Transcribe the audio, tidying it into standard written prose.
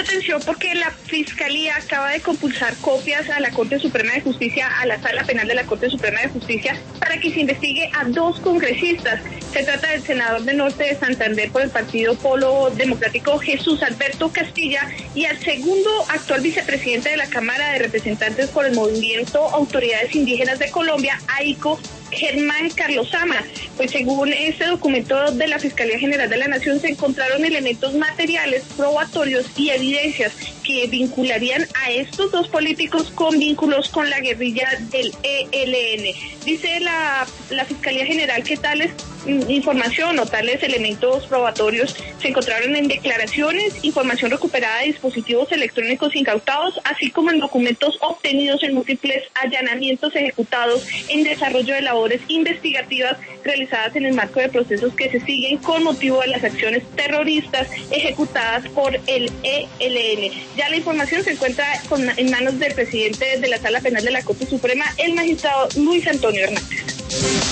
atención porque la Fiscalía acaba de compulsar copias a la Corte Suprema de Justicia, a la Sala Penal de la Corte Suprema de Justicia, para que se investigue a 2 congresistas. Se trata del senador del Norte de Santander por el Partido Polo Democrático, Jesús Alberto Castilla, y al segundo actual vicepresidente de la Cámara de Representantes por el Movimiento Autoridades Indígenas de Colombia, AICO, Germán Carlos Sama. Pues según este documento de la Fiscalía General de la Nación, se encontraron elementos materiales, probatorios y evidencias que vincularían a estos 2 políticos con vínculos con la guerrilla del ELN. Dice la Fiscalía General que tales información o tales elementos probatorios se encontraron en declaraciones, información recuperada de dispositivos electrónicos incautados, así como en documentos obtenidos en múltiples allanamientos ejecutados en desarrollo de labores investigativas realizadas en el marco de procesos que se siguen con motivo de las acciones terroristas ejecutadas por el ELN. Ya la información se encuentra en manos del presidente de la Sala Penal de la Corte Suprema, el magistrado Luis Antonio Hernández.